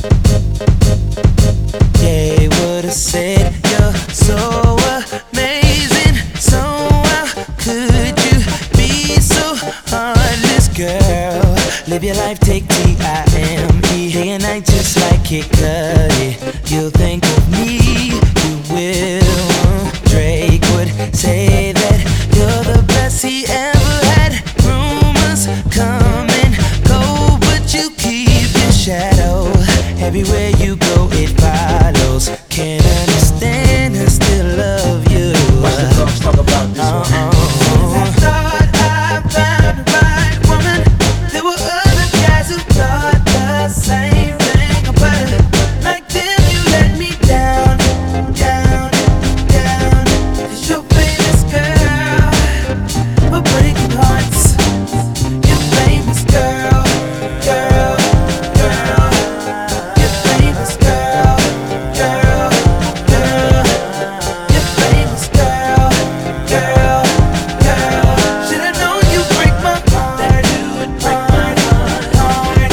They would've said you're so amazing. So how could you be so heartless, girl? Live your life, take T-I-M-E. Day and night just like Kid Cudi. You'll think of me, you will. Drake would say that you're the best he ever had. Rumors come and go, but you keep your shadow. Everywhere you go it follows. Can't understand and still love you. Watch the dogs talk about this one. I thought I found the right woman. There were other guys who thought the same thing about it. Like them, you let me down, down, down. 'Cause you're famous, girl, for breaking hearts. You're famous, girl, girl, girl. You're famous, girl, girl, girl. You're famous, girl, girl, girl. Should've known you'd break my heart. That you would break my heart.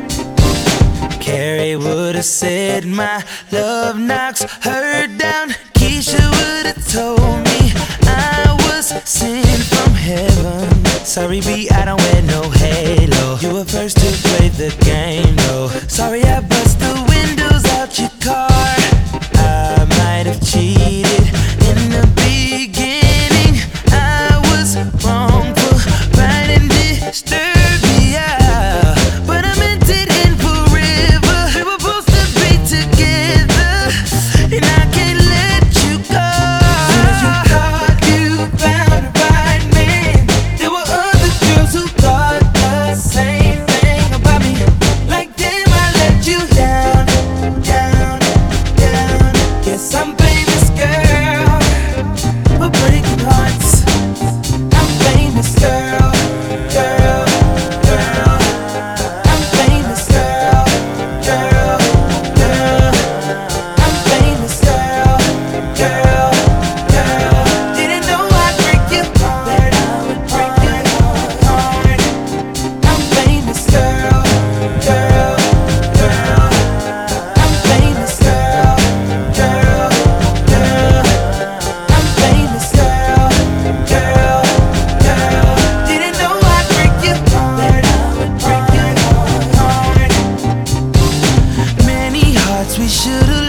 Carrie would've said my love knocks her down. Keisha would've told me I was sent from heaven. Sorry, B, I don't wear no halo. You were first to play the game, though. Sorry, I bust the windows out your car. I might have cheated in the beginning. I was wrong for writing Disturbia, but I meant it in forever. We were supposed to be together, and I can't let you go. Soon as you thought you found the right man, there were other girls who thought the same thing about me. Like them, I let you down, down, down. Yes, I'm famous, girl, for breaking hearts. I'm famous, girl, girl, girl. I'm famous, girl, girl, girl. I'm famous, girl, girl, girl. Didn't know I'd break your heart, that I would break your heart. I'm famous, girl, girl, girl. I'm famous, girl, girl, girl. I'm famous, girl, girl, girl. Didn't know I'd break your heart, that I would break your heart. Many hearts we should've